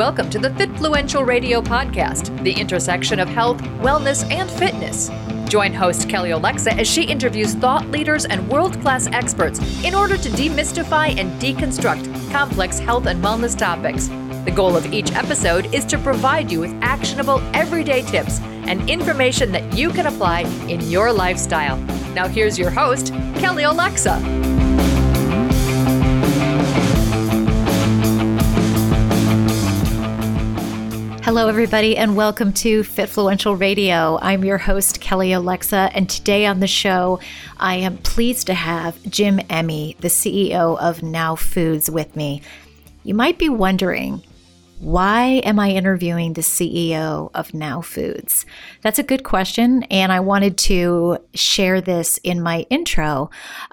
Welcome to the Fitfluential Radio Podcast, the intersection of health, wellness, and fitness. Join host Kelly Alexa as she interviews thought leaders and world-class experts in order to demystify and deconstruct complex health and wellness topics. The goal of each episode is to provide you with actionable, everyday tips and information that you can apply in your lifestyle. Now here's your host, Kelly Alexa. Hello, everybody, and welcome to Fitfluential Radio. I'm your host, Kelly Alexa, and today on the show, I am pleased to have Jim Emme, the CEO of Now Foods, with me. You might be wondering, why am I interviewing the CEO of Now Foods? That's a good question, and I wanted to share this in my intro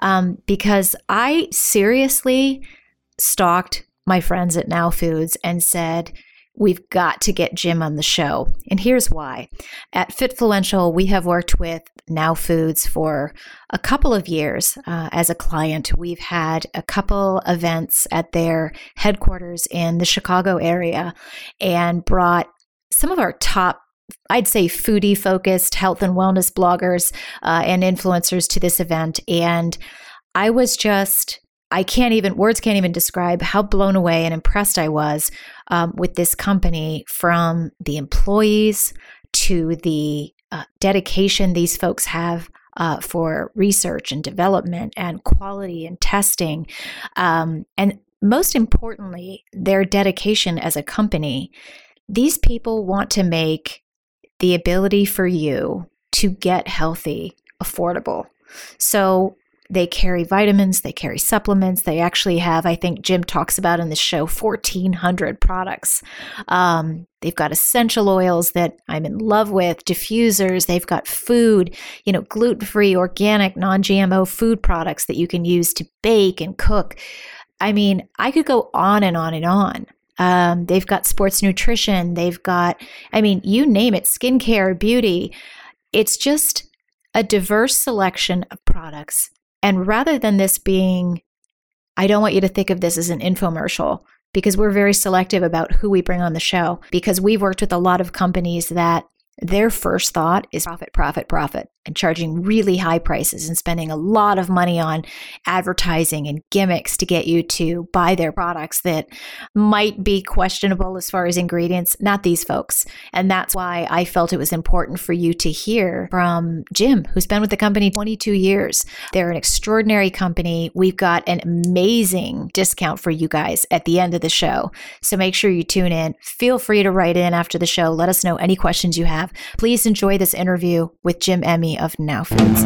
because I seriously stalked my friends at Now Foods and said, we've got to get Jim on the show. And here's why. At Fitfluential, we have worked with Now Foods for a couple of years as a client. We've had a couple events at their headquarters in the Chicago area and brought some of our top, I'd say, foodie-focused health and wellness bloggers and influencers to this event. And I was just... words can't even describe how blown away and impressed I was with this company, from the employees to the dedication these folks have for research and development and quality and testing. And most importantly, their dedication as a company. These people want to make the ability for you to get healthy affordable. So they carry vitamins, they carry supplements. They actually have, I think Jim talks about in the show, 1,400 products. They've got essential oils that I'm in love with, diffusers. They've got food, gluten-free, organic, non-GMO food products that you can use to bake and cook. I mean, I could go on and on and on. They've got sports nutrition. They've got, you name it, skincare, beauty. It's just a diverse selection of products. And rather than this being, I don't want you to think of this as an infomercial, because we're very selective about who we bring on the show, because we've worked with a lot of companies that their first thought is profit, profit, profit, and charging really high prices and spending a lot of money on advertising and gimmicks to get you to buy their products that might be questionable as far as ingredients. Not these folks. And that's why I felt it was important for you to hear from Jim, who's been with the company 22 years. They're an extraordinary company. We've got an amazing discount for you guys at the end of the show. So make sure you tune in. Feel free to write in after the show. Let us know any questions you have. Please enjoy this interview with Jim Emme of Now Foods.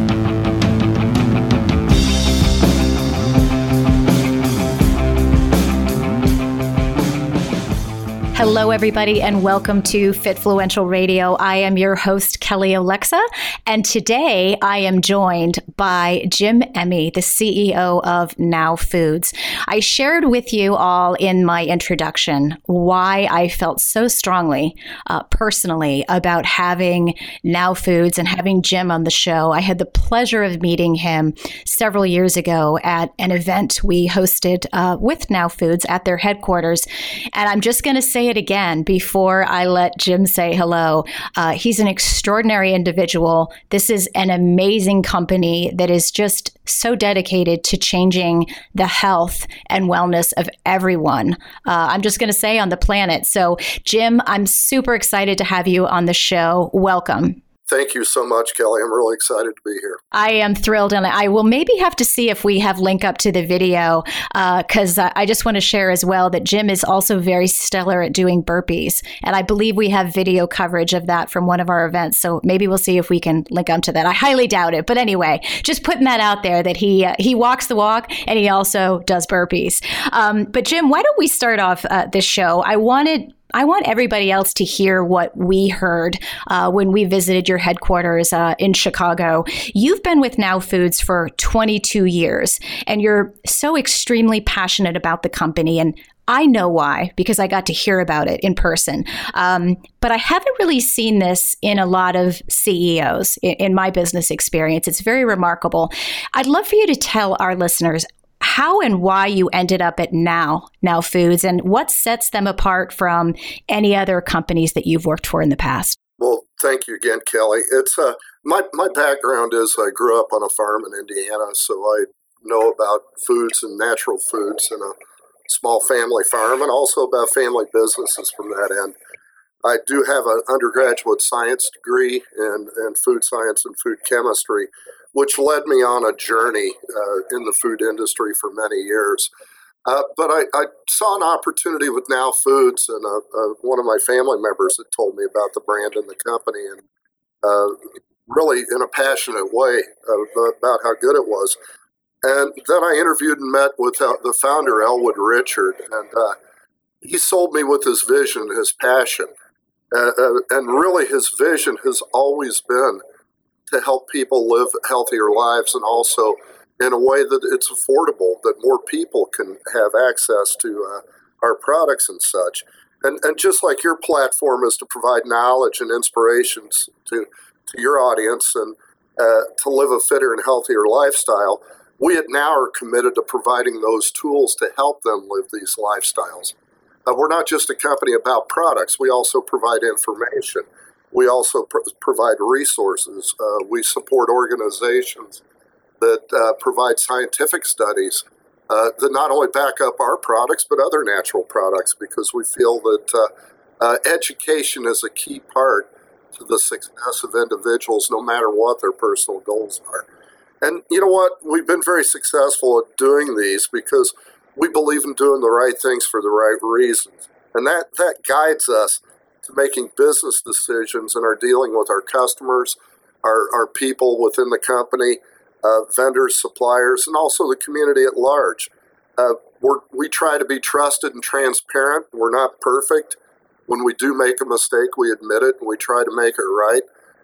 Hello, everybody, and welcome to Fitfluential Radio. I am your host, Kelly Alexa, and today I am joined by Jim Emme, the CEO of Now Foods. I shared with you all in my introduction why I felt so strongly, personally, about having Now Foods and having Jim on the show. I had the pleasure of meeting him several years ago at an event we hosted with Now Foods at their headquarters, and I'm just going to say it again before I let Jim say hello. He's an extraordinary individual. This is an amazing company that is just so dedicated to changing the health and wellness of everyone. I'm just going to say on the planet. So, Jim, I'm super excited to have you on the show. Welcome. Thank you so much, Kelly. I'm really excited to be here. I am thrilled, and I will maybe have to see if we have link up to the video, because I just want to share as well that Jim is also very stellar at doing burpees, and I believe we have video coverage of that from one of our events, so maybe we'll see if we can link up to that. I highly doubt it, but anyway, just putting that out there that he walks the walk, and he also does burpees. But Jim, why don't we start off this show? I want everybody else to hear what we heard when we visited your headquarters in Chicago. You've been with Now Foods for 22 years, and you're so extremely passionate about the company. And I know why, because I got to hear about it in person. But I haven't really seen this in a lot of CEOs in my business experience. It's very remarkable. I'd love for you to tell our listeners, how and why you ended up at Now Foods, and what sets them apart from any other companies that you've worked for in the past. Well, thank you again, Kelly. It's my background is I grew up on a farm in Indiana, so I know about foods and natural foods and a small family farm, and also about family businesses from that end. I do have an undergraduate science degree in food science and food chemistry, which led me on a journey in the food industry for many years. But I saw an opportunity with Now Foods, and one of my family members had told me about the brand and the company, and really in a passionate way about how good it was. And then I interviewed and met with the founder, Elwood Richard, and he sold me with his vision, his passion. And really his vision has always been to help people live healthier lives, and also in a way that it's affordable, that more people can have access to our products and such. And just like your platform is to provide knowledge and inspirations to your audience and to live a fitter and healthier lifestyle, we at Now are committed to providing those tools to help them live these lifestyles. We're not just a company about products. We also provide information. We also provide resources. We support organizations that provide scientific studies that not only back up our products, but other natural products, because we feel that education is a key part to the success of individuals, no matter what their personal goals are. And you know what? We've been very successful at doing these because we believe in doing the right things for the right reasons. And that guides us to making business decisions and our dealing with our customers, our people within the company, vendors, suppliers, and also the community at large. We try to be trusted and transparent. We're not perfect. When we do make a mistake, we admit it and we try to make it right.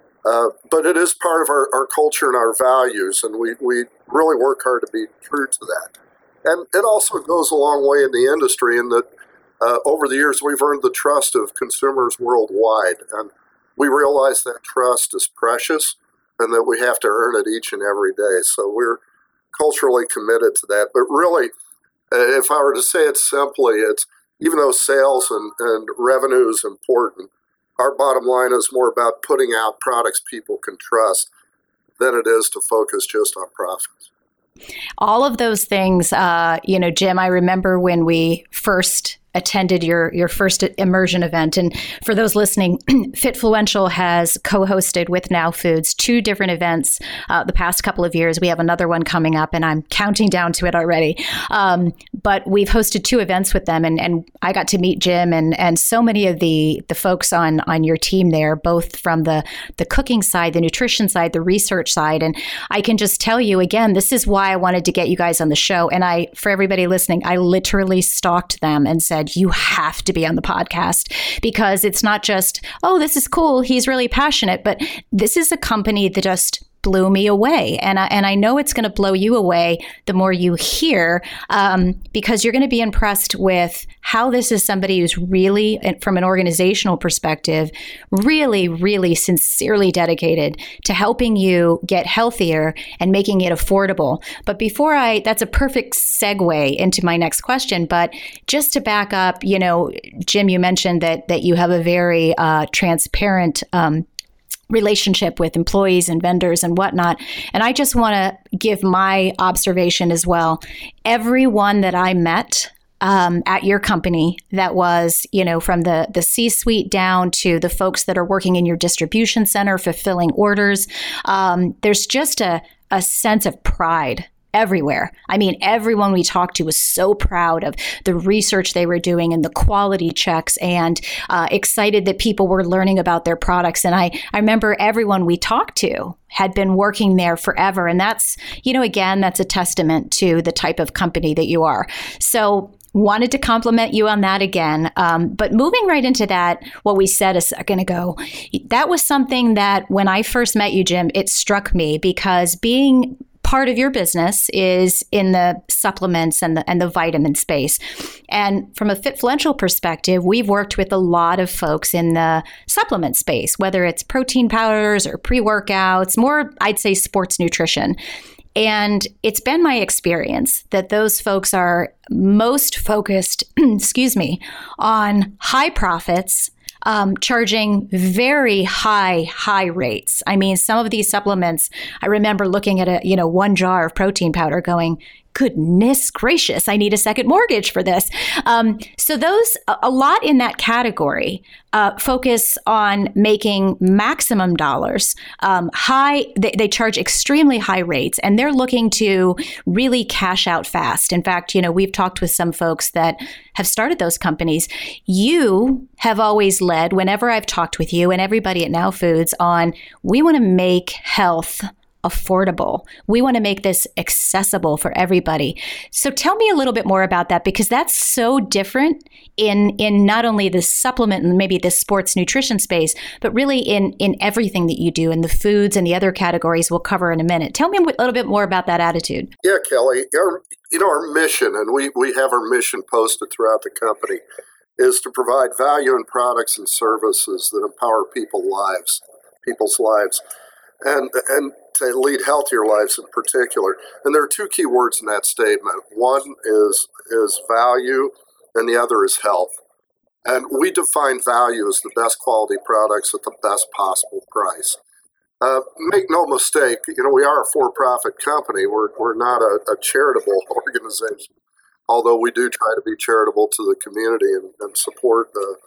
But it is part of our culture and our values, and we really work hard to be true to that. And it also goes a long way in the industry in that over the years we've earned the trust of consumers worldwide, and we realize that trust is precious and that we have to earn it each and every day. So we're culturally committed to that. But really, if I were to say it simply, it's even though sales and revenue is important, our bottom line is more about putting out products people can trust than it is to focus just on profits. All of those things, Jim, I remember when we first attended your first immersion event. And for those listening, Fitfluential has co-hosted with Now Foods 2 different events the past couple of years. We have another one coming up, and I'm counting down to it already. But we've hosted 2 events with them, and I got to meet Jim and so many of the folks on your team there, both from the cooking side, the nutrition side, the research side. And I can just tell you again, this is why I wanted to get you guys on the show. And for everybody listening, I literally stalked them and said, you have to be on the podcast, because it's not just, oh, this is cool, he's really passionate, but this is a company that just blew me away. And I know it's going to blow you away the more you hear, because you're going to be impressed with how this is somebody who's really, from an organizational perspective, really, really sincerely dedicated to helping you get healthier and making it affordable. But that's a perfect segue into my next question. But just to back up, Jim, you mentioned that you have a very transparent relationship with employees and vendors and whatnot. And I just want to give my observation as well. Everyone that I met at your company that was, from the C-suite down to the folks that are working in your distribution center, fulfilling orders, there's just a sense of pride everywhere. I mean, everyone we talked to was so proud of the research they were doing and the quality checks, and excited that people were learning about their products. And I remember everyone we talked to had been working there forever. And that's, again, that's a testament to the type of company that you are. So wanted to compliment you on that again. But moving right into that, what we said a second ago, that was something that when I first met you, Jim, it struck me, because being part of your business is in the supplements and the vitamin space. And from a Fitfluential perspective, we've worked with a lot of folks in the supplement space, whether it's protein powders or pre-workouts, more, I'd say, sports nutrition. And it's been my experience that those folks are most focused, excuse me, on high profits, charging very high rates. I mean, some of these supplements, I remember looking at one jar of protein powder going, goodness gracious, I need a second mortgage for this. So those, a lot in that category, focus on making maximum dollars. They charge extremely high rates, and they're looking to really cash out fast. In fact, we've talked with some folks that have started those companies. You have always led, whenever I've talked with you and everybody at Now Foods, on we want to make health affordable. We want to make this accessible for everybody. So tell me a little bit more about that, because that's so different in not only the supplement and maybe the sports nutrition space, but really in everything that you do, and the foods and the other categories we'll cover in a minute. Tell me a little bit more about that attitude. Yeah, Kelly, our mission, and we have our mission posted throughout the company, is to provide value in products and services that empower people's lives, and to lead healthier lives in particular. And there are two key words in that statement. One is value, and the other is health. And we define value as the best quality products at the best possible price. Make no mistake, we are a for-profit company. We're not a charitable organization, although we do try to be charitable to the community and support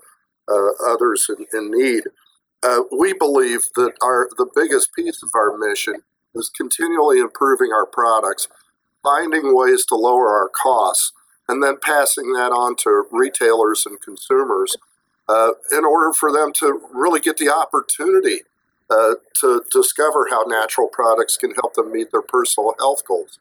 others in need. We believe that the biggest piece of our mission is continually improving our products, finding ways to lower our costs, and then passing that on to retailers and consumers in order for them to really get the opportunity to discover how natural products can help them meet their personal health goals.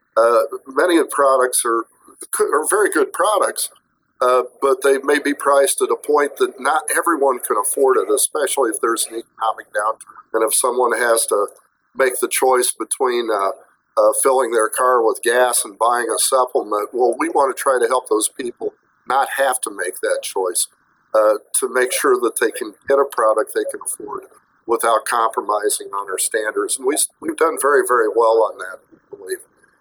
Many of the products are very good products, but they may be priced at a point that not everyone can afford it, especially if there's an economic downturn. And if someone has to make the choice between filling their car with gas and buying a supplement, well, we want to try to help those people not have to make that choice, to make sure that they can get a product they can afford without compromising on our standards. And we've done very, very well on that, we believe.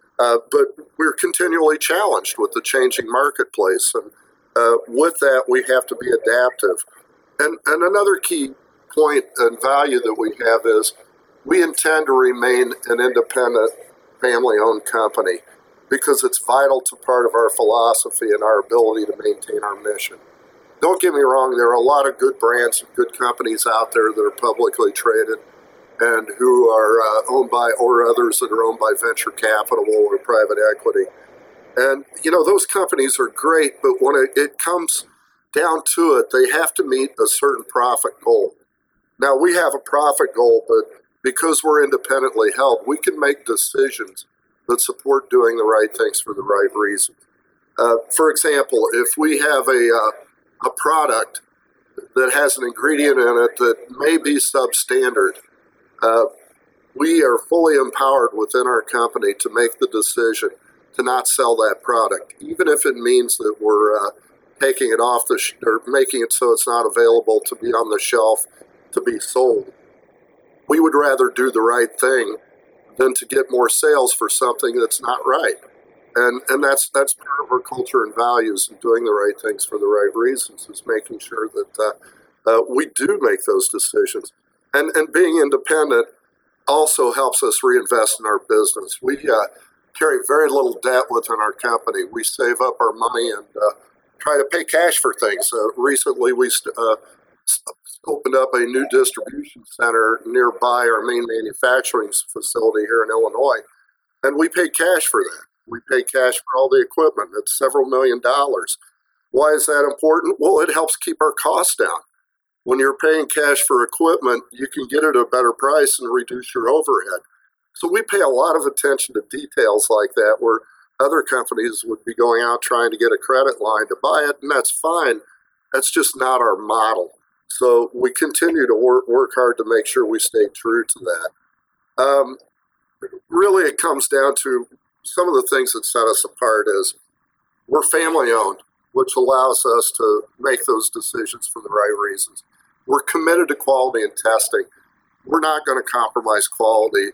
But we're continually challenged with the changing marketplace, and with that, we have to be adaptive. And another key point and value that we have is we intend to remain an independent, family-owned company because it's vital to part of our philosophy and our ability to maintain our mission. Don't get me wrong, there are a lot of good brands and good companies out there that are publicly traded and who are owned by, or others that are owned by venture capital or private equity. And, those companies are great, but when it comes down to it, they have to meet a certain profit goal. Now, we have a profit goal, but because we're independently held, we can make decisions that support doing the right things for the right reasons. For example, if we have a product that has an ingredient in it that may be substandard, we are fully empowered within our company to make the decision to not sell that product, even if it means that we're taking it off or making it so it's not available to be on the shelf to be sold. We would rather do the right thing than to get more sales for something that's not right. And that's part of our culture and values, and doing the right things for the right reasons is making sure that we do make those decisions. And being independent also helps us reinvest in our business. We carry very little debt within our company. We save up our money and try to pay cash for things. Recently, we opened up a new distribution center nearby our main manufacturing facility here in Illinois, and we paid cash for that. We pay cash for all the equipment. It's several $1 million. Why is that important? Well, it helps keep our costs down. When you're paying cash for equipment, you can get it at a better price and reduce your overhead. So we pay a lot of attention to details like that, where other companies would be going out trying to get a credit line to buy it, and that's fine. That's just not our model. So we continue to work hard to make sure we stay true to that. Really, it comes down to some of the things that set us apart is we're family-owned, which allows us to make those decisions for the right reasons. We're committed to quality and testing. We're not going to compromise quality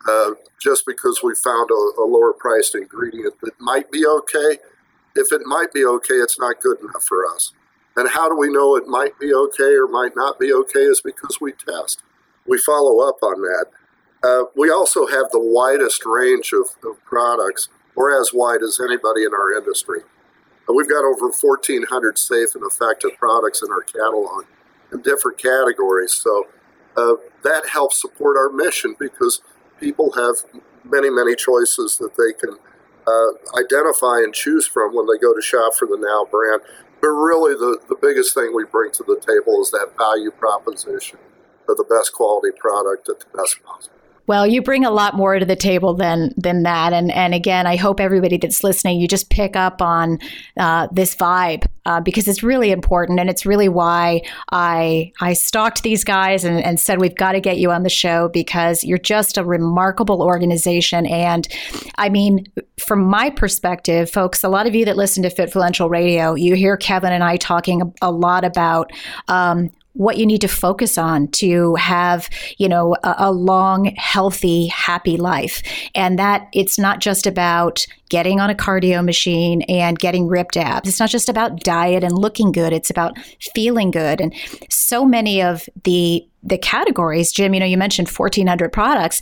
just because we found a lower priced ingredient that might be okay. If it might be okay, it's not good enough for us. And how do we know it might be okay or might not be okay is because we test. We follow up on that. We also have the widest range of products, or as wide as anybody in our industry. We've got over 1,400 safe and effective products in our catalog in different categories. So that helps support our mission because people have many, many choices that they can identify and choose from when they go to shop for the Now brand. But really, the biggest thing we bring to the table is that value proposition of the best quality product at the best cost. Well, you bring a lot more to the table than that. And again, I hope everybody that's listening, you just pick up on this vibe because it's really important. And it's really why I stalked these guys and said, we've got to get you on the show because you're just a remarkable organization. And I mean, from my perspective, folks, a lot of you that listen to Fitfluential Radio, you hear Kevin and I talking a lot about what you need to focus on to have, a long, healthy, happy life. And that it's not just about getting on a cardio machine and getting ripped abs. It's not just about diet and looking good. It's about feeling good. And so many of the categories, Jim, you mentioned 1,400 products.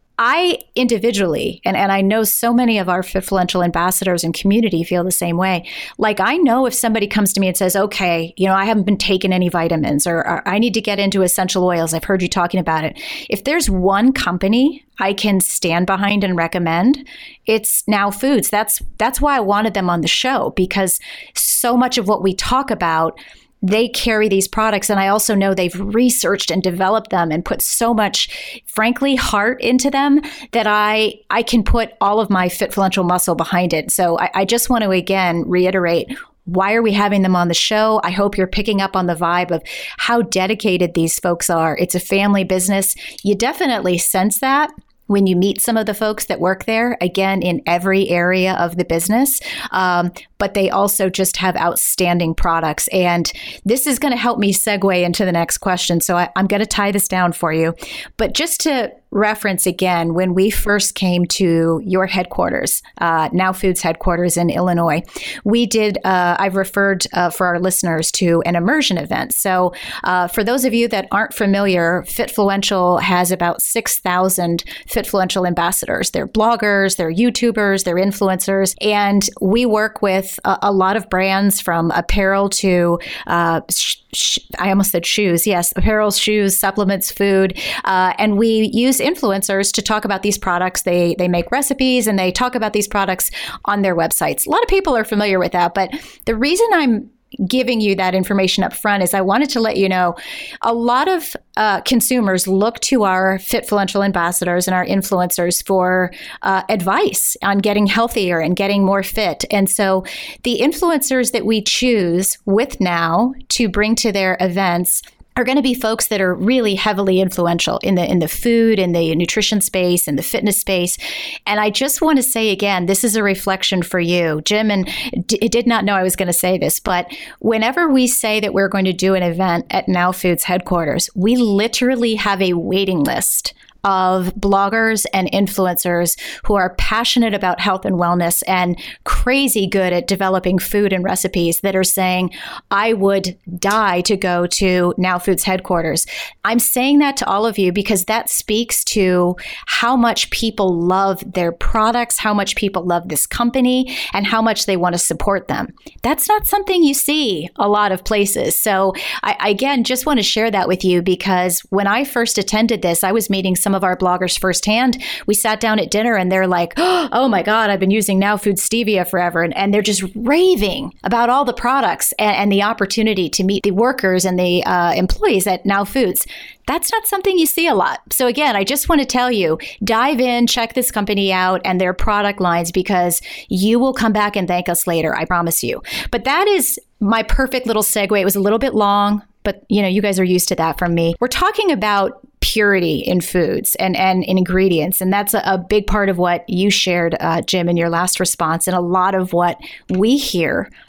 I individually, and I know so many of our Fitfluential ambassadors and community feel the same way. Like I know if somebody comes to me and says, okay, I haven't been taking any vitamins or I need to get into essential oils. I've heard you talking about it. If there's one company I can stand behind and recommend, it's Now Foods. That's why I wanted them on the show because so much of what we talk about, they carry these products. And I also know they've researched and developed them and put so much, frankly, heart into them that I can put all of my Fitfluential muscle behind it. So I just want to, again, reiterate, why are we having them on the show? I hope you're picking up on the vibe of how dedicated these folks are. It's a family business. You definitely sense that when you meet some of the folks that work there, again, in every area of the business. But they also just have outstanding products. And this is going to help me segue into the next question. So I'm going to tie this down for you. But just to reference again, when we first came to your headquarters, Now Foods headquarters in Illinois, we did, I've referred for our listeners to an immersion event. So for those of you that aren't familiar, Fitfluential has about 6,000 Fitfluential ambassadors. They're bloggers, they're YouTubers, they're influencers, and we work with a lot of brands from apparel to, I almost said shoes. Yes, apparel, shoes, supplements, food. And we use influencers to talk about these products. They make recipes and they talk about these products on their websites. A lot of people are familiar with that. But the reason I'm giving you that information up front is I wanted to let you know a lot of consumers look to our Fitfluential ambassadors and our influencers for advice on getting healthier and getting more fit. And so the influencers that we choose with Now to bring to their events are going to be folks that are really heavily influential in the food, in the nutrition space, in the fitness space. And I just want to say again, this is a reflection for you, Jim, and did not know I was going to say this, but whenever we say that we're going to do an event at Now Foods headquarters, we literally have a waiting list of bloggers and influencers who are passionate about health and wellness and crazy good at developing food and recipes that are saying, I would die to go to Now Foods headquarters. I'm saying that to all of you because that speaks to how much people love their products, how much people love this company, and how much they want to support them. That's not something you see a lot of places. So I again, just want to share that with you because when I first attended this, I was meeting some of our bloggers firsthand. We sat down at dinner and they're like, oh my God, I've been using Now Foods Stevia forever. And they're just raving about all the products and the opportunity to meet the workers and the employees at Now Foods. That's not something you see a lot. So again, I just want to tell you, dive in, check this company out and their product lines because you will come back and thank us later. I promise you. But that is my perfect little segue. It was a little bit long, but you guys are used to that from me. We're talking about purity in foods and in ingredients. And that's a big part of what you shared, Jim, in your last response. And a lot of what we hear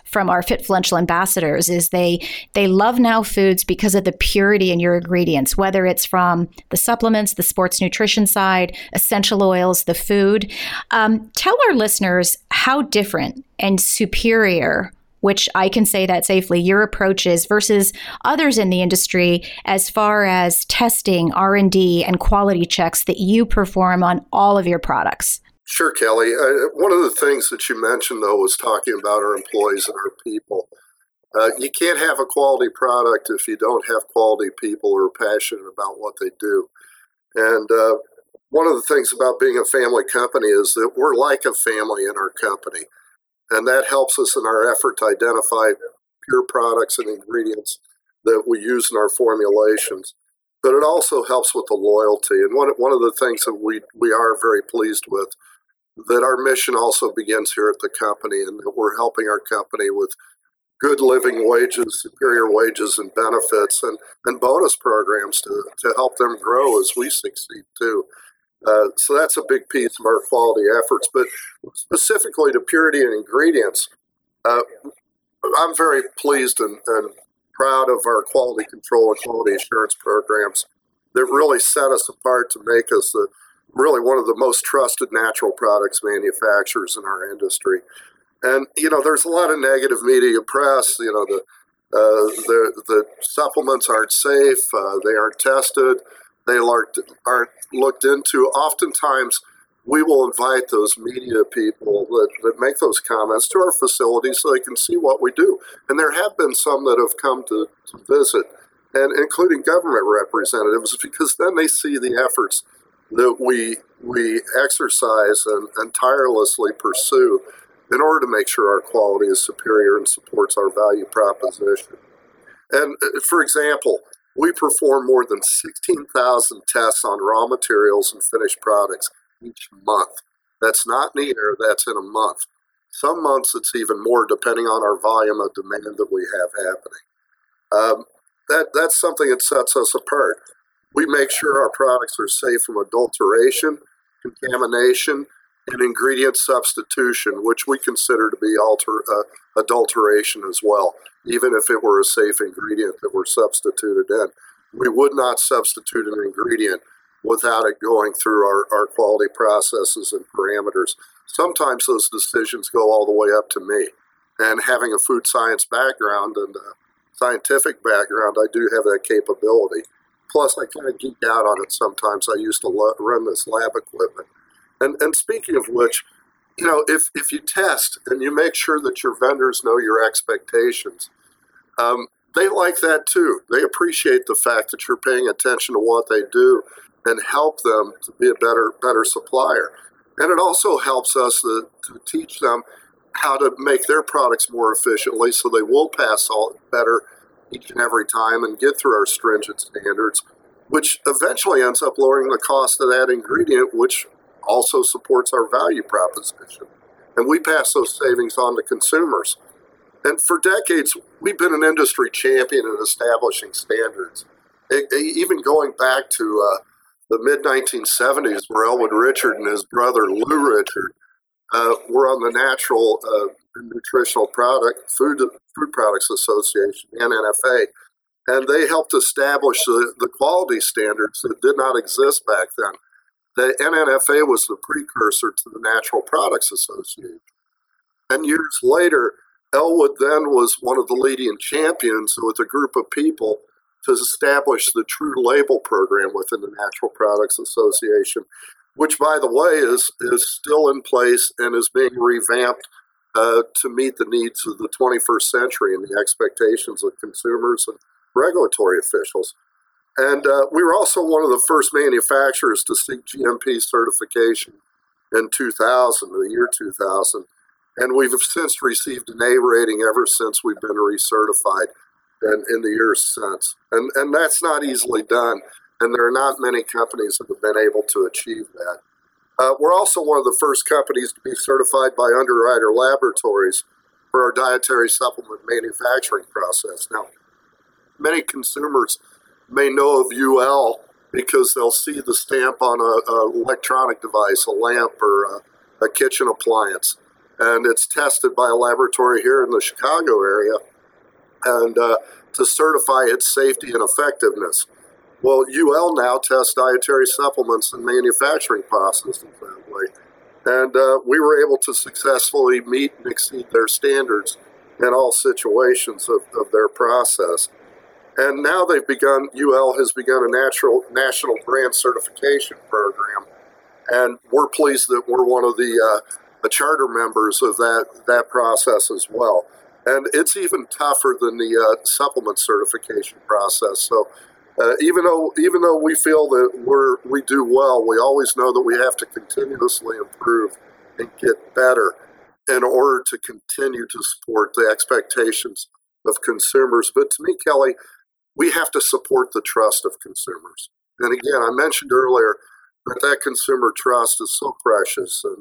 from our Fitfluential ambassadors is they love Now Foods because of the purity in your ingredients, whether it's from the supplements, the sports nutrition side, essential oils, the food. Tell our listeners how different and superior, which I can say that safely, your approach is versus others in the industry as far as testing, R&D, and quality checks that you perform on all of your products. Sure, Kelly. One of the things that you mentioned, though, was talking about our employees and our people. You can't have a quality product if you don't have quality people who are passionate about what they do. And one of the things about being a family company is that we're like a family in our company. And that helps us in our effort to identify pure products and ingredients that we use in our formulations. But it also helps with the loyalty. And one of the things that we are very pleased with, that our mission also begins here at the company, and that we're helping our company with good living wages, superior wages and benefits, and bonus programs to help them grow as we succeed too. So that's a big piece of our quality efforts. But specifically to purity and ingredients, I'm very pleased and proud of our quality control and quality assurance programs that really set us apart to make us really one of the most trusted natural products manufacturers in our industry. And, there's a lot of negative media press, the supplements aren't safe, they aren't tested, they aren't looked into. Oftentimes, we will invite those media people that make those comments to our facilities so they can see what we do. And there have been some that have come to visit, and including government representatives, because then they see the efforts that we exercise and tirelessly pursue in order to make sure our quality is superior and supports our value proposition. And for example, we perform more than 16,000 tests on raw materials and finished products each month. That's not in a year, that's in a month. Some months it's even more depending on our volume of demand that we have happening. That's something that sets us apart. We make sure our products are safe from adulteration, contamination, and ingredient substitution, which we consider to be adulteration as well, even if it were a safe ingredient that were substituted in. We would not substitute an ingredient without it going through our quality processes and parameters. Sometimes those decisions go all the way up to me. And having a food science background and a scientific background, I do have that capability. Plus, I kind of geek out on it sometimes. I used to run this lab equipment. And speaking of which, if you test and you make sure that your vendors know your expectations, they like that too. They appreciate the fact that you're paying attention to what they do and help them to be a better supplier. And it also helps us to teach them how to make their products more efficiently so they will pass all better each and every time and get through our stringent standards, which eventually ends up lowering the cost of that ingredient, which also supports our value proposition. And we pass those savings on to consumers. And for decades, we've been an industry champion in establishing standards. Even going back to the mid-1970s, where Elwood Richard and his brother Lou Richard were on the Natural Nutritional Food Products Association, NNFA, and they helped establish the quality standards that did not exist back then. The NNFA was the precursor to the Natural Products Association. And years later, Elwood then was one of the leading champions with a group of people to establish the True Label program within the Natural Products Association, which, by the way, is still in place and is being revamped to meet the needs of the 21st century and the expectations of consumers and regulatory officials. And we were also one of the first manufacturers to seek GMP certification in 2000, the year 2000. And we've since received an A rating ever since we've been recertified in the years since. And that's not easily done. And there are not many companies that have been able to achieve that. We're also one of the first companies to be certified by Underwriter Laboratories for our dietary supplement manufacturing process. Now, many consumers may know of UL because they'll see the stamp on an electronic device, a lamp or a kitchen appliance. and it's tested by a laboratory here in the Chicago area, and to certify its safety and effectiveness. Well, UL now tests dietary supplements and manufacturing processes that way. And we were able to successfully meet and exceed their standards in all situations of their process. And now UL has begun a national brand certification program. And we're pleased that we're one of the charter members of that process as well. And it's even tougher than the supplement certification process. So even though we feel that we do well, we always know that we have to continuously improve and get better in order to continue to support the expectations of consumers. But to me, Kelly, we have to support the trust of consumers. And again, I mentioned earlier that consumer trust is so precious, and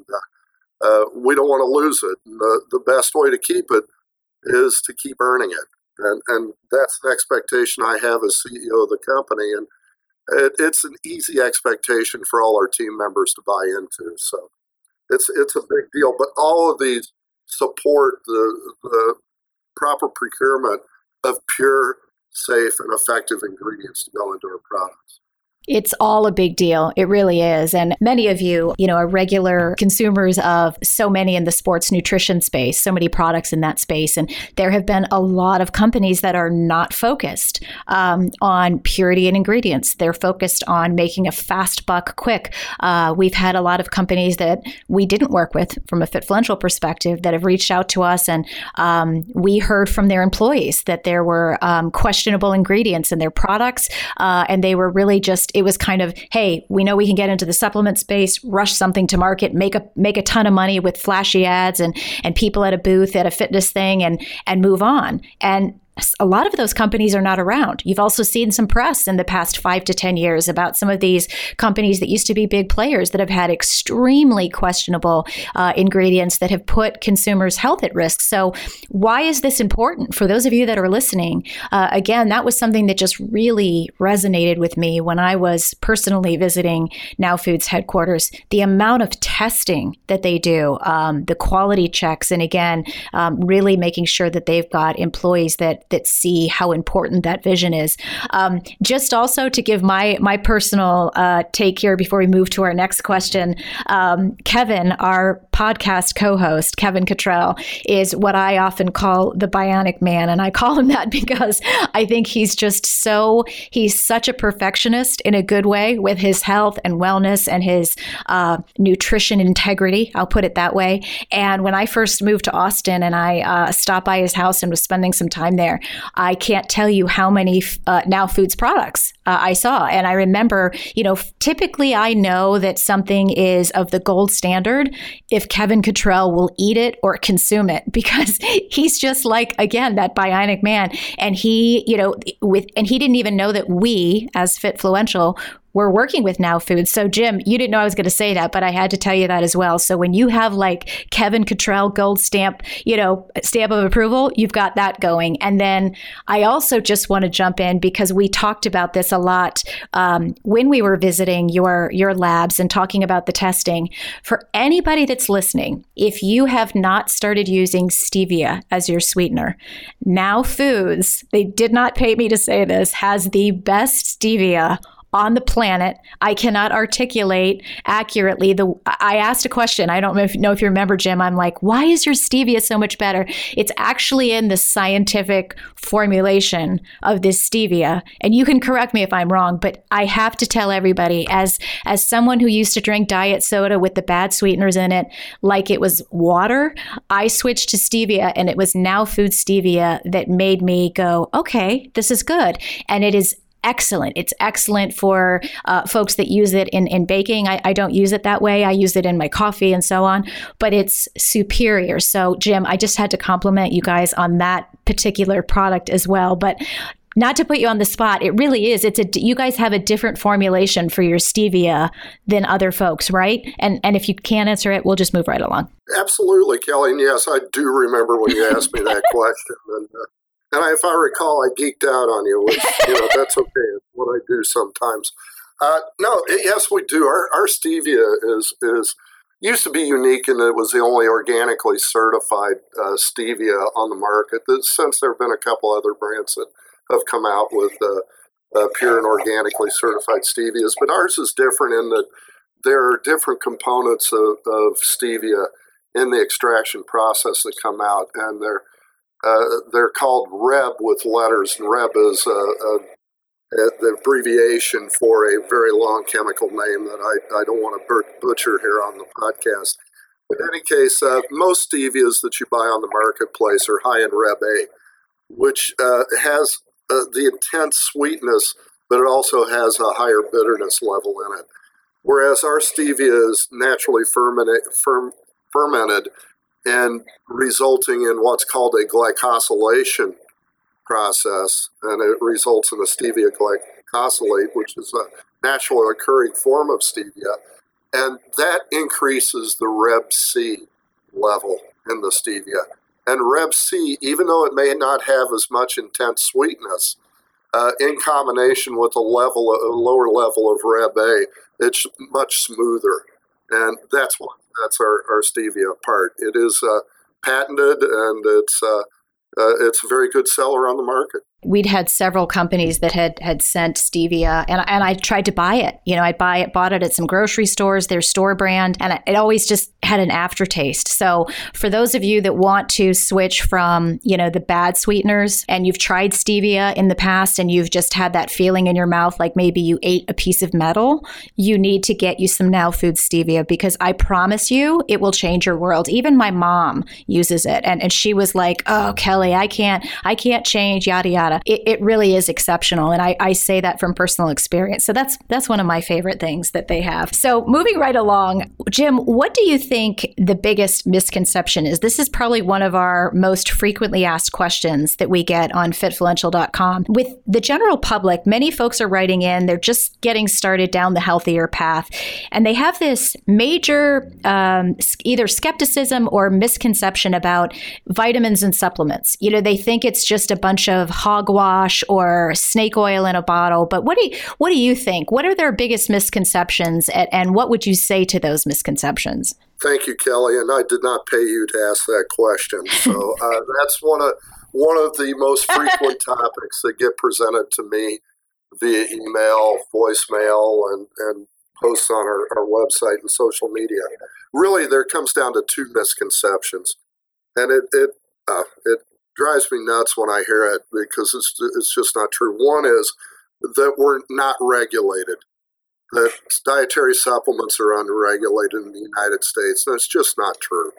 we don't want to lose it. And the best way to keep it is to keep earning it. And that's the expectation I have as CEO of the company. And it's an easy expectation for all our team members to buy into. So it's a big deal. But all of these support the proper procurement of pure, safe, and effective ingredients to go into our products. It's all a big deal. It really is. And many of you, are regular consumers of so many in the sports nutrition space, so many products in that space. And there have been a lot of companies that are not focused on purity and ingredients. They're focused on making a fast buck quick. We've had a lot of companies that we didn't work with from a Fitfluential perspective that have reached out to us. And we heard from their employees that there were questionable ingredients in their products. And they were really just, it was kind of, hey, we know we can get into the supplement space, rush something to market, make a ton of money with flashy ads and people at a booth at a fitness thing and move on. And a lot of those companies are not around. You've also seen some press in the past 5 to 10 years about some of these companies that used to be big players that have had extremely questionable ingredients that have put consumers' health at risk. So why is this important? For those of you that are listening, again, that was something that just really resonated with me when I was personally visiting Now Foods headquarters. The amount of testing that they do, the quality checks, and again, really making sure that they've got employees that see how important that vision is. Just also to give my personal take here before we move to our next question, Kevin, our podcast co-host, Kevin Cottrell, is what I often call the bionic man. And I call him that because I think he's such a perfectionist in a good way with his health and wellness and his nutrition integrity, I'll put it that way. And when I first moved to Austin and I stopped by his house and was spending some time there, I can't tell you how many Now Foods products I saw. And I remember, typically I know that something is of the gold standard if Kevin Cottrell will eat it or consume it, because he's just like, again, that bionic man. And he, and he didn't even know that we as Fitfluential we're working with Now Foods. So Jim, you didn't know I was going to say that, but I had to tell you that as well. So when you have like Kevin Cottrell gold stamp, stamp of approval, you've got that going. And then I also just want to jump in because we talked about this a lot when we were visiting your labs and talking about the testing. For anybody that's listening, if you have not started using stevia as your sweetener, Now Foods, they did not pay me to say this, has the best stevia on the planet. I cannot articulate accurately. I asked a question. I don't know if you remember, Jim. I'm like, why is your stevia so much better? It's actually in the scientific formulation of this stevia. And you can correct me if I'm wrong, but I have to tell everybody, as someone who used to drink diet soda with the bad sweeteners in it, like it was water, I switched to stevia, and it was Now Foods stevia that made me go, okay, this is good. And it is excellent. It's excellent for folks that use it in baking. I don't use it that way. I use it in my coffee and so on, but it's superior. So Jim, I just had to compliment you guys on that particular product as well. But not to put you on the spot, it really is. You guys have a different formulation for your stevia than other folks, right? And if you can't answer it, we'll just move right along. Absolutely, Kelly. And yes, I do remember when you asked me that question. And if I recall, I geeked out on you, which, that's okay. It's what I do sometimes. No, yes, we do. Our stevia is used to be unique in that it was the only organically certified stevia on the market. Since there have been a couple other brands that have come out with pure and organically certified stevias, but ours is different in that there are different components of stevia in the extraction process that come out, and they're called Reb with letters, and Reb is the abbreviation for a very long chemical name that I don't want to butcher here on the podcast. But in any case, most stevias that you buy on the marketplace are high in Reb A, which has the intense sweetness, but it also has a higher bitterness level in it. Whereas our stevia is naturally fermented and resulting in what's called a glycosylation process, and it results in a stevia glycosylate, which is a naturally occurring form of stevia, and that increases the Reb C level in the stevia. And Reb C, even though it may not have as much intense sweetness, in combination with a lower level of Reb A, it's much smoother, and that's our stevia part. It is patented, and it's a very good seller on the market. We'd had several companies that had sent stevia, and I tried to buy it. I bought it at some grocery stores, their store brand, and it always just had an aftertaste. So for those of you that want to switch from, the bad sweeteners, and you've tried stevia in the past and you've just had that feeling in your mouth like maybe you ate a piece of metal, you need to get you some Now Food stevia, because I promise you it will change your world. Even my mom uses it, and she was like, "Oh, Kelly, I can't change, yada yada." It really is exceptional, and I say that from personal experience. So that's one of my favorite things that they have. So moving right along, Jim, what do you think the biggest misconception is? This is probably one of our most frequently asked questions that we get on fitfluential.com. With the general public, many folks are writing in, they're just getting started down the healthier path, and they have this major either skepticism or misconception about vitamins and supplements. They think it's just a bunch of hogwash or snake oil in a bottle. But what do you think? What are their biggest misconceptions, and what would you say to those misconceptions? Thank you, Kelly. And I did not pay you to ask that question. So that's one of the most frequent topics that get presented to me via email, voicemail, and posts on our website and social media. Really, there comes down to two misconceptions, and it drives me nuts when I hear it, because it's just not true. One is that we're not regulated, that dietary supplements are unregulated in the United States. That's just not true.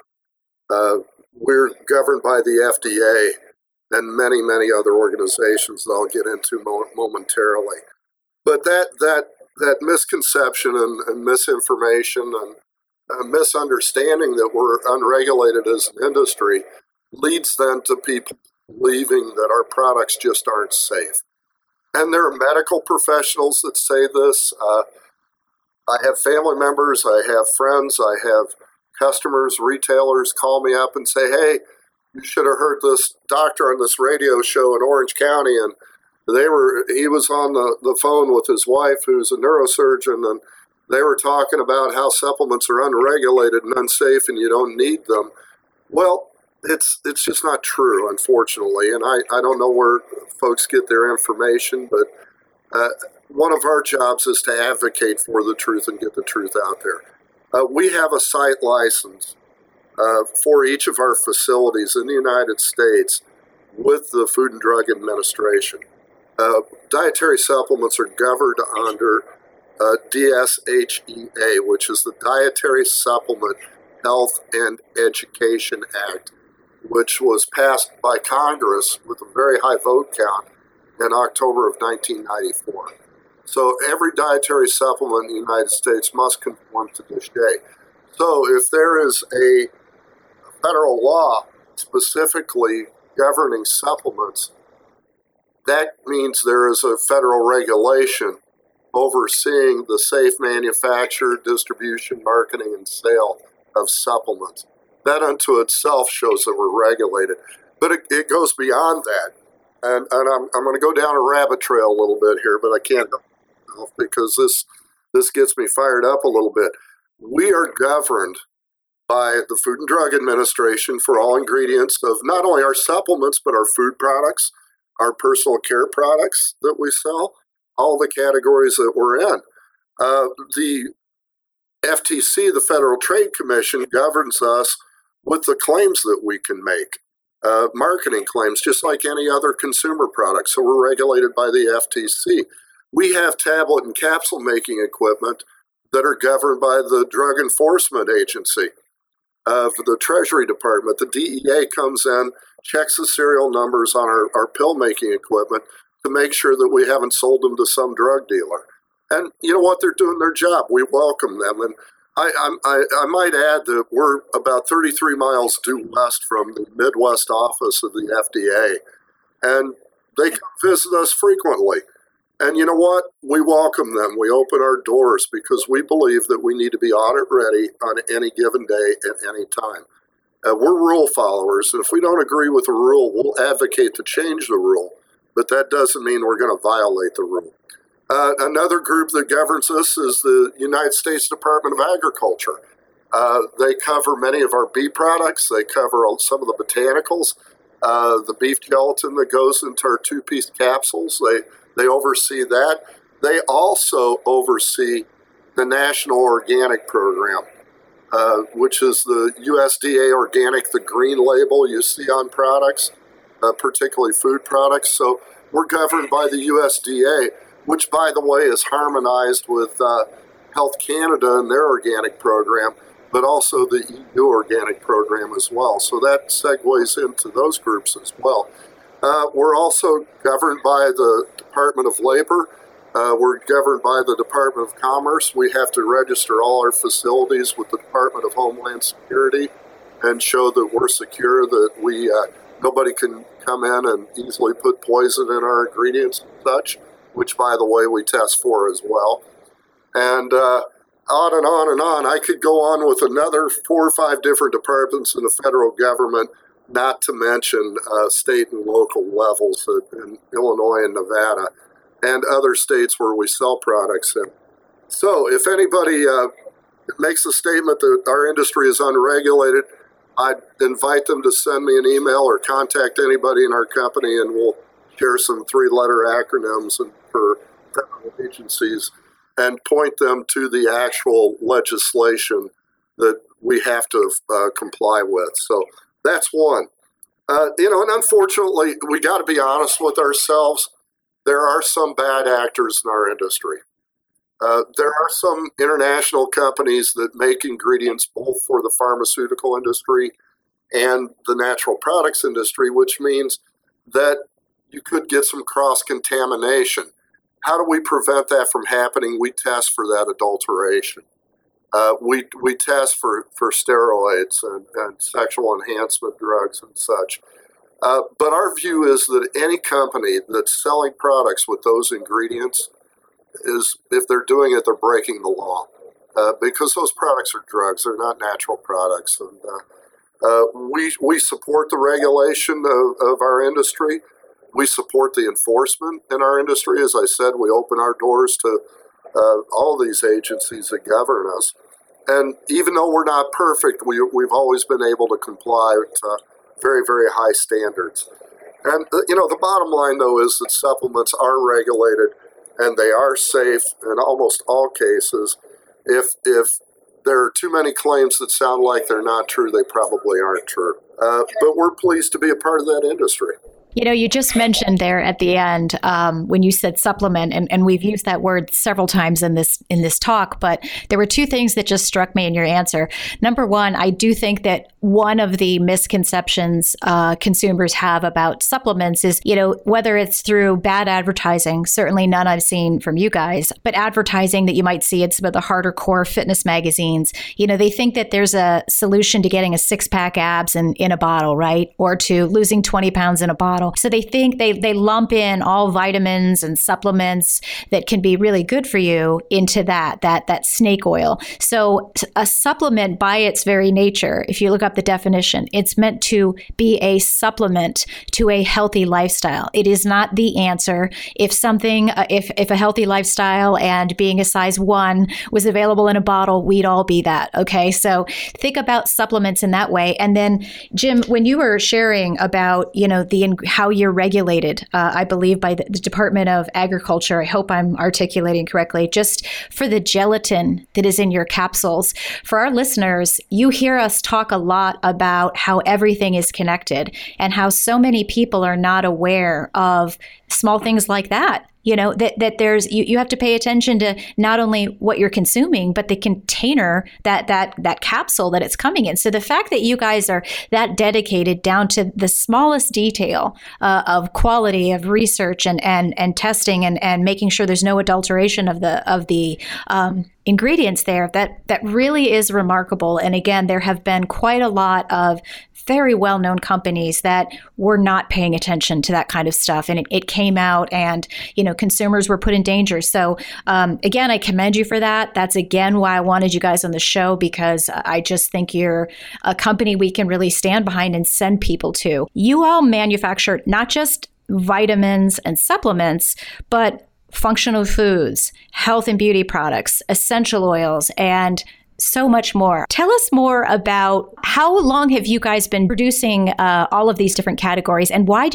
We're governed by the FDA and many, many other organizations that I'll get into momentarily. But that misconception and misinformation and misunderstanding that we're unregulated as an industry leads then to people believing that our products just aren't safe. And there are medical professionals that say this. I have family members, I have friends, I have customers, retailers call me up and say, "Hey, you should have heard this doctor on this radio show in Orange County, and he was on the phone with his wife, who's a neurosurgeon, and they were talking about how supplements are unregulated and unsafe and you don't need them." Well, it's just not true, unfortunately, and I don't know where folks get their information, but one of our jobs is to advocate for the truth and get the truth out there. We have a site license for each of our facilities in the United States with the Food and Drug Administration. Dietary supplements are governed under DSHEA, which is the Dietary Supplement Health and Education Act, which was passed by Congress with a very high vote count in October of 1994. So every dietary supplement in the United States must conform to DSHEA. So if there is a federal law specifically governing supplements, that means there is a federal regulation overseeing the safe manufacture, distribution, marketing, and sale of supplements. That unto itself shows that we're regulated. But it goes beyond that. And I'm going to go down a rabbit trail a little bit here, but I can't because this gets me fired up a little bit. We are governed by the Food and Drug Administration for all ingredients of not only our supplements, but our food products, our personal care products that we sell, all the categories that we're in. The FTC, the Federal Trade Commission, governs us with the claims that we can make, marketing claims, just like any other consumer product. So we're regulated by the FTC. We have tablet and capsule making equipment that are governed by the Drug Enforcement Agency of the Treasury Department. The DEA comes in, checks the serial numbers on our pill making equipment to make sure that we haven't sold them to some drug dealer. And you know what? They're doing their job. We welcome them. And I might add that we're about 33 miles due west from the Midwest office of the FDA, and they come visit us frequently. And you know what? We welcome them. We open our doors because we believe that we need to be audit ready on any given day at any time. We're rule followers, and if we don't agree with a rule, we'll advocate to change the rule, but that doesn't mean we're going to violate the rule. Another group that governs us is the United States Department of Agriculture. They cover many of our bee products. They cover some of the botanicals, the beef gelatin that goes into our two-piece capsules. They oversee that. They also oversee the National Organic Program, which is the USDA Organic, the green label you see on products, particularly food products. So we're governed by the USDA, which, by the way, is harmonized with Health Canada and their organic program, but also the EU organic program as well. So that segues into those groups as well. We're also governed by the Department of Labor. We're governed by the Department of Commerce. We have to register all our facilities with the Department of Homeland Security and show that we're secure, that nobody can come in and easily put poison in our ingredients and such, which, by the way, we test for as well. And on and on and on. I could go on with another 4 or 5 different departments in the federal government, not to mention state and local levels in Illinois and Nevada and other states where we sell products in. So if anybody makes a statement that our industry is unregulated, I'd invite them to send me an email or contact anybody in our company, and we'll share some 3-letter acronyms for federal agencies and point them to the actual legislation that we have to comply with. So that's one. And unfortunately, we got to be honest with ourselves. There are some bad actors in our industry. There are some international companies that make ingredients both for the pharmaceutical industry and the natural products industry, which means that you could get some cross-contamination. How do we prevent that from happening? We test for that adulteration. We test for steroids and sexual enhancement drugs and such. But our view is that any company that's selling products with those ingredients if they're doing it, they're breaking the law because those products are drugs. They're not natural products. And we support the regulation of our industry. We support the enforcement in our industry. As I said, we open our doors to all these agencies that govern us. And even though we're not perfect, we've always been able to comply with very, very high standards. And, the bottom line, though, is that supplements are regulated and they are safe in almost all cases. If there are too many claims that sound like they're not true, they probably aren't true. But we're pleased to be a part of that industry. You just mentioned there at the end when you said supplement, and we've used that word several times in this talk, but there were 2 things that just struck me in your answer. Number one, I do think that one of the misconceptions consumers have about supplements is, whether it's through bad advertising, certainly none I've seen from you guys, but advertising that you might see in some of the harder core fitness magazines, they think that there's a solution to getting a 6-pack abs in a bottle, right? Or to losing 20 pounds in a bottle. So they think they lump in all vitamins and supplements that can be really good for you into that snake oil. So a supplement by its very nature, if you look up the definition, it's meant to be a supplement to a healthy lifestyle. It is not the answer. If a healthy lifestyle and being a size 1 was available in a bottle, we'd all be that. Okay. So think about supplements in that way. And then Jim, when you were sharing about, how you're regulated, I believe by the Department of Agriculture, I hope I'm articulating correctly, just for the gelatin that is in your capsules. For our listeners, you hear us talk a lot about how everything is connected and how so many people are not aware of small things like that. That there's you have to pay attention to not only what you're consuming, but the container that capsule that it's coming in. So the fact that you guys are that dedicated down to the smallest detail of quality of research and testing and making sure there's no adulteration of the ingredients there, that really is remarkable. And again, there have been quite a lot of very well-known companies that were not paying attention to that kind of stuff. And it came out and, consumers were put in danger. So again, I commend you for that. That's again why I wanted you guys on the show, because I just think you're a company we can really stand behind and send people to. You all manufacture not just vitamins and supplements, but functional foods, health and beauty products, essential oils, and so much more. Tell us more about how long have you guys been producing all of these different categories, and why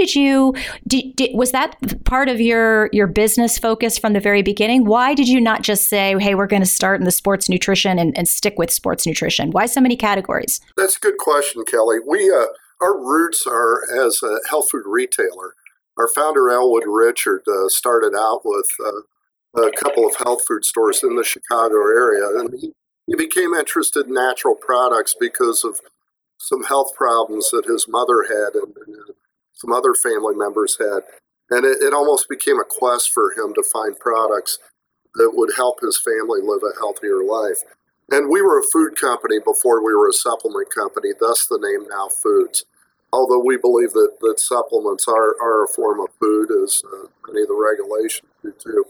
was that part of your business focus from the very beginning? Why did you not just say, hey, we're going to start in the sports nutrition and stick with sports nutrition? Why so many categories? That's a good question, Kelly. Our roots are as a health food retailer. Our founder, Elwood Richard, started out with a couple of health food stores in the Chicago area, and he became interested in natural products because of some health problems that his mother had and some other family members had. And it almost became a quest for him to find products that would help his family live a healthier life. And we were a food company before we were a supplement company, thus the name Now Foods. Although we believe that supplements are a form of food, as many of the regulations do too.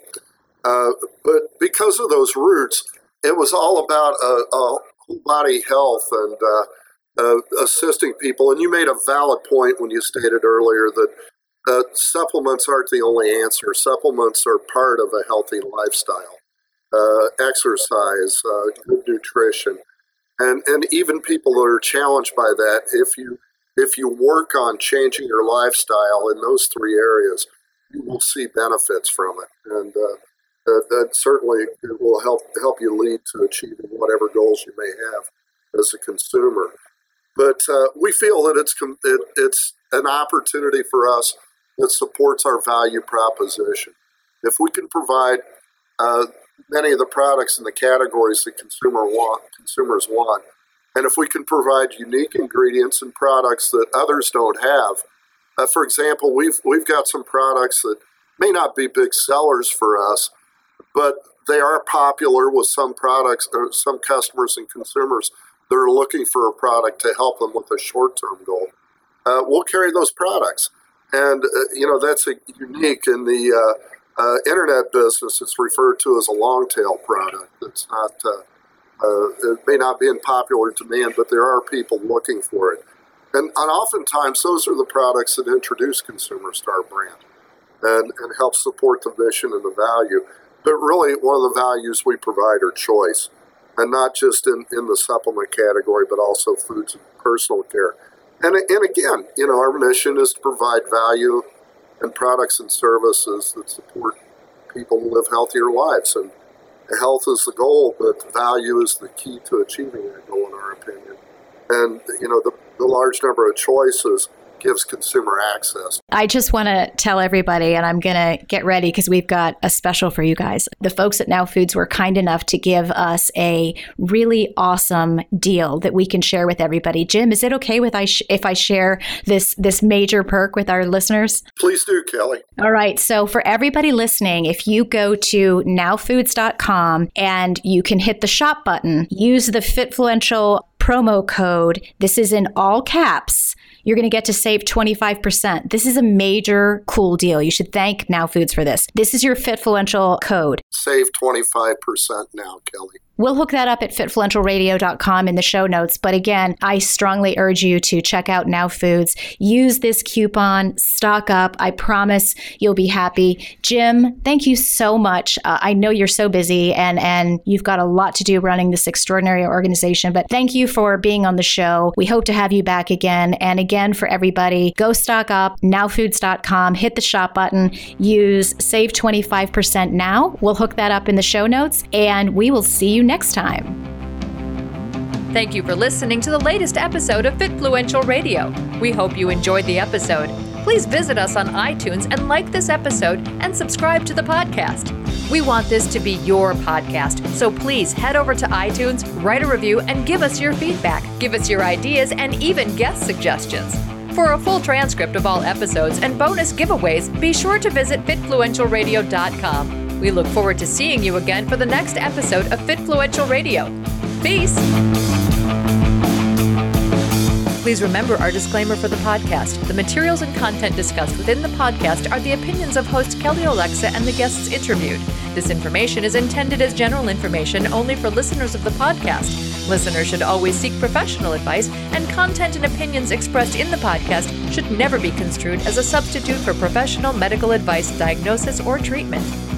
But because of those roots, it was all about whole body health and assisting people. And you made a valid point when you stated earlier that supplements aren't the only answer. Supplements are part of a healthy lifestyle, exercise, good nutrition, and even people that are challenged by that. If you work on changing your lifestyle in those 3 areas, you will see benefits from it, and that certainly will help you lead to achieving whatever goals you may have as a consumer. But we feel that it's an opportunity for us that supports our value proposition. If we can provide many of the products in the categories that consumers want, and if we can provide unique ingredients and products that others don't have, for example, we've got some products that may not be big sellers for us, but they are popular with some products or some customers and consumers that are looking for a product to help them with a short-term goal. We'll carry those products, and that's unique in the internet business. It's referred to as a long-tail product. It's not. It may not be in popular demand, but there are people looking for it. And oftentimes, those are the products that introduce consumers to our brand and help support the mission and the value. But really, one of the values we provide are choice, and not just in the supplement category, but also foods and personal care. And again, our mission is to provide value and products and services that support people to live healthier lives. And health is the goal, but value is the key to achieving that goal, in our opinion. And, the large number of choices gives consumer access. I just want to tell everybody, and I'm going to get ready because we've got a special for you guys. The folks at Now Foods were kind enough to give us a really awesome deal that we can share with everybody. Jim, is it okay if I share this major perk with our listeners? Please do, Kelly. All right. So for everybody listening, if you go to nowfoods.com and you can hit the shop button, use the Fitfluential promo code. This is in all caps. you're going to get to save 25%. This is a major cool deal. You should thank Now Foods for this. This is your Fitfluential code. Save 25% now, Kelly. We'll hook that up at fitfluentialradio.com in the show notes. But again, I strongly urge you to check out Now Foods. Use this coupon, stock up. I promise you'll be happy. Jim, thank you so much. I know you're so busy and you've got a lot to do running this extraordinary organization, but thank you for being on the show. We hope to have you back again. And again, for everybody, go stock up, nowfoods.com, hit the shop button, use save 25% now. We'll hook that up in the show notes, and we will see you next time. Thank you for listening to the latest episode of Fitfluential Radio. We hope you enjoyed the episode. Please visit us on iTunes and like this episode and subscribe to the podcast. We want this to be your podcast, so please head over to iTunes, write a review, and give us your feedback. Give us your ideas and even guest suggestions. For a full transcript of all episodes and bonus giveaways, be sure to visit fitfluentialradio.com. We look forward to seeing you again for the next episode of Fitfluential Radio. Peace! Please remember our disclaimer for the podcast. The materials and content discussed within the podcast are the opinions of host Kelly Olexa and the guests interviewed. This information is intended as general information only for listeners of the podcast. Listeners should always seek professional advice, and content and opinions expressed in the podcast should never be construed as a substitute for professional medical advice, diagnosis, or treatment.